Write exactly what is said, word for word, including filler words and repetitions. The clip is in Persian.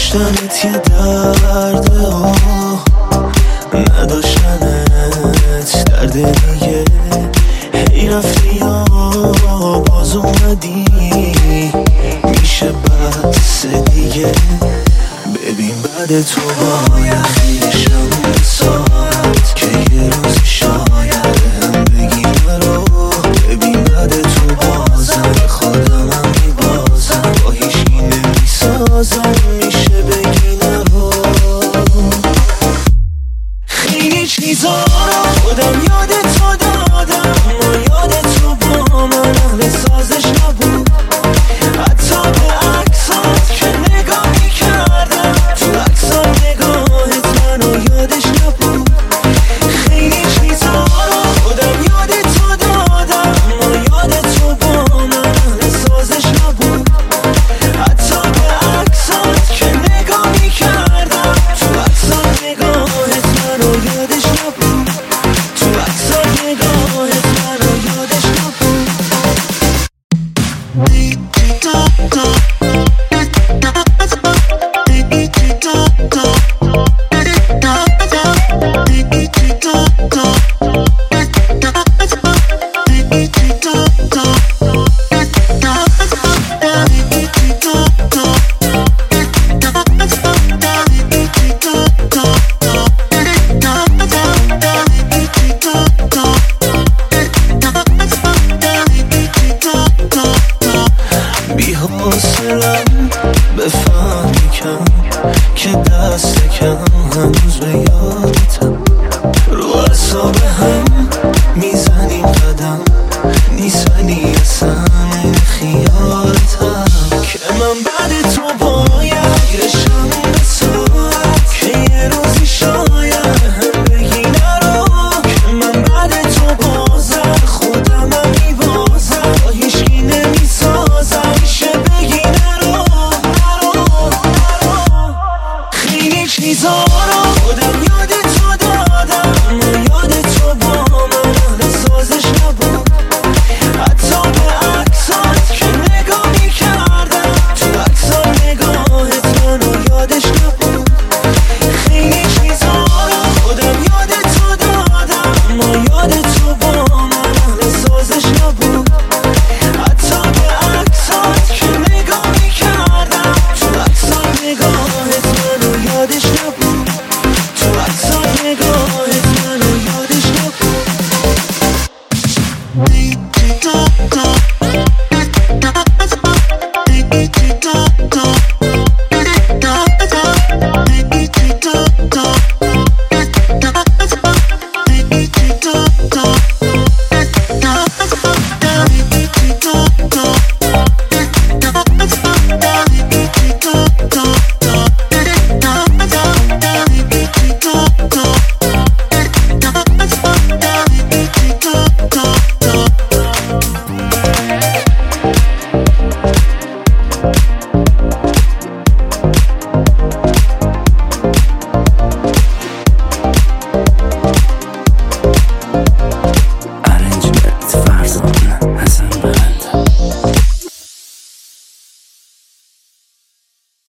داشتنت یه درده و نداشتنت درد دیگه. هی رفتی یا باز اومدی، میشه بس دیگه. ببین بعد تو باید خیلی شم ساعت که یه روزی شاید هم بگی نرو. ببین بعد تو بازم خودم هم میبازم، با هیچی نمیسازم، میشه بگی نرو. خیلی چیزا رو خودم یاد تو دادم، اما یاد تو با من اهل سازش نبود. حتی به عکسات که نگاه میکردم، تو عکسات نگاهت منو یادش نبود. خیلی چیزا رو خودم یاد تو دادم، اما یاد تو با من اهل سازش نبود. حتی به عکسات که نگاه میکردم، تو عکسات نگاهت منو یادش نبود. تو عکسات نگاهت منو یادش نبود. بی حوصلم بفهم کم که دست کم هنوز به یادتم. رو اعصاب هم میزنیم قدم، نیست ولی اصلا این خیالتم که من بعد تو